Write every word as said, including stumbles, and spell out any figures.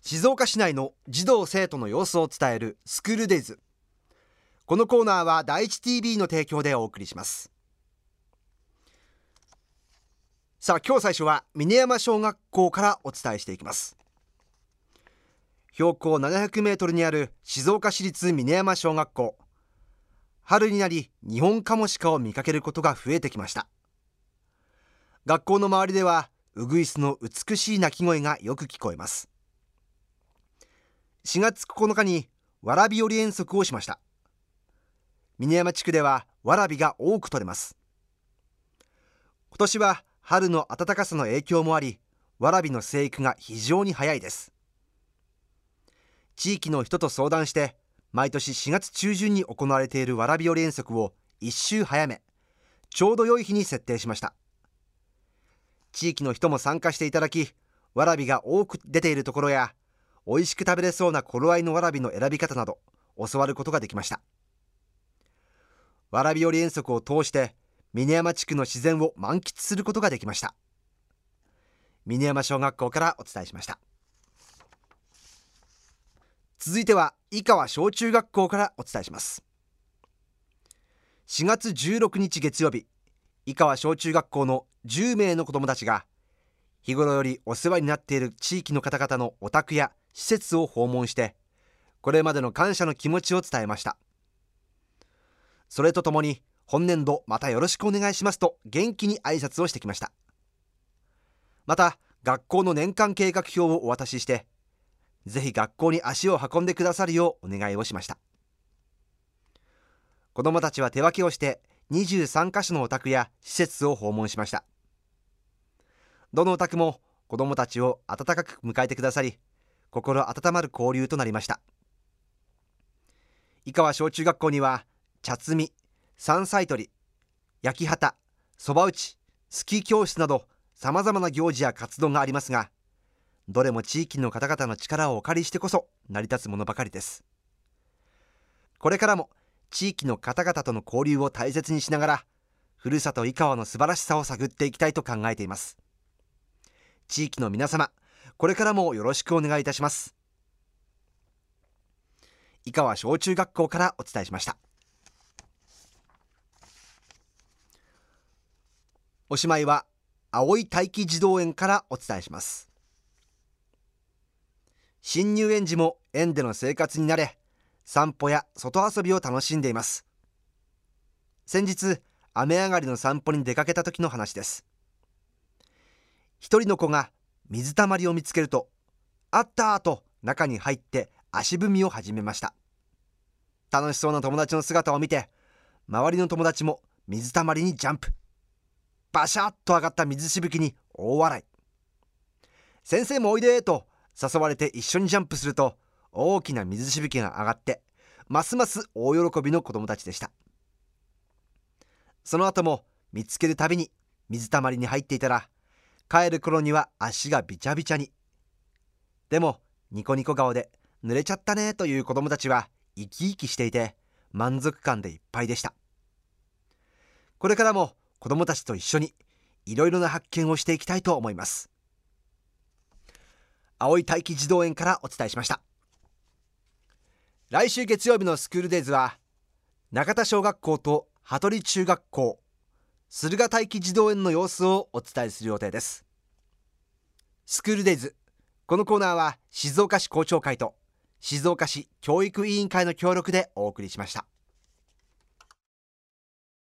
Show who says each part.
Speaker 1: 静岡市内の児童生徒の様子を伝えるスクールデイズ。このコーナーは第一 ティービー の提供でお送りします。さあ、今日最初は峰山小学校からお伝えしていきます。標高ななひゃくメートルにある静岡市立峰山小学校。春になりニホンカモシカを見かけることが増えてきました。学校の周りではウグイスの美しい鳴き声がよく聞こえます。しがつここのかにわらび寄り遠足をしました。峰山地区ではわらびが多く取れます。今年は春の暖かさの影響もあり、わらびの生育が非常に早いです。地域の人と相談して毎年しがつ中旬に行われているわらび寄り遠足を一週早め、ちょうど良い日に設定しました。地域の人も参加していただき、わらびが多く出ているところや美味しく食べれそうな頃合いのわらびの選び方など教わることができました。わらび寄り遠足を通して峰山地区の自然を満喫することができました。峰山小学校からお伝えしました。続いては井川小中学校からお伝えします。しがつじゅうろくにち月曜日、井川小中学校のじゅうめいの子どもたちが日頃よりお世話になっている地域の方々のお宅や施設を訪問して、これまでの感謝の気持ちを伝えました。それとともに本年度またよろしくお願いしますと元気に挨拶をしてきました。また学校の年間計画表をお渡しして、ぜひ学校に足を運んでくださるようお願いをしました。子どもたちは手分けをしてにじゅうさんかしょのお宅や施設を訪問しました。どのお宅も子どもたちを温かく迎えてくださり、心温まる交流となりました。井川小中学校には茶摘み、山菜採り、焼き畑、そば打ち、スキー教室などさまざまな行事や活動がありますが、どれも地域の方々の力をお借りしてこそ成り立つものばかりです。これからも地域の方々との交流を大切にしながら、ふるさと井川の素晴らしさを探っていきたいと考えています。地域の皆様、これからもよろしくお願いいたします。井川小中学校からお伝えしました。おしまいは青い待機児童園からお伝えします。新入園児も園での生活に慣れ、散歩や外遊びを楽しんでいます。先日雨上がりの散歩に出かけた時の話です。一人の子が水たまりを見つけると、あったーと中に入って足踏みを始めました。楽しそうな友達の姿を見て、周りの友達も水たまりにジャンプ。バシャッと上がった水しぶきに大笑い。先生もおいでーと誘われて一緒にジャンプすると、大きな水しぶきが上がって、ますます大喜びの子供たちでした。その後も見つけるたびに水たまりに入っていたら、帰る頃には足がびちゃびちゃに。でもニコニコ顔で濡れちゃったねという子供たちは生き生きしていて、満足感でいっぱいでした。これからも子供たちと一緒にいろいろな発見をしていきたいと思います。青い待機児童園からお伝えしました。来週月曜日のスクールデイズは、中田小学校と羽鳥中学校、駿河待機児童園の様子をお伝えする予定です。スクールデイズ、このコーナーは静岡市校長会と静岡市教育委員会の協力でお送りしました。